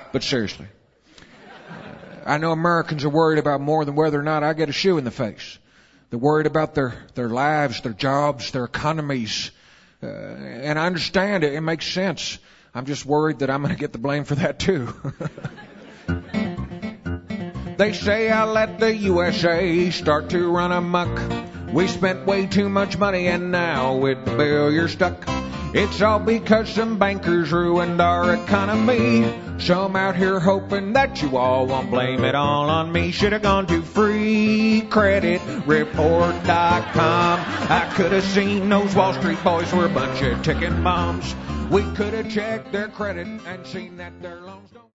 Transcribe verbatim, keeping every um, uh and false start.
But seriously, I know Americans are worried about more than whether or not I get a shoe in the face. They're worried about their, their lives, their jobs, their economies. Uh, and I understand it. It makes sense. I'm just worried that I'm going to get the blame for that too. They say I let the U S A start to run amok. We spent way too much money and now with the bill you're stuck. It's all because some bankers ruined our economy. So I'm out here hoping that you all won't blame it all on me. Should have gone to free credit report dot com. I could have seen those Wall Street boys were a bunch of ticking bombs. We could have checked their credit and seen that their loans don't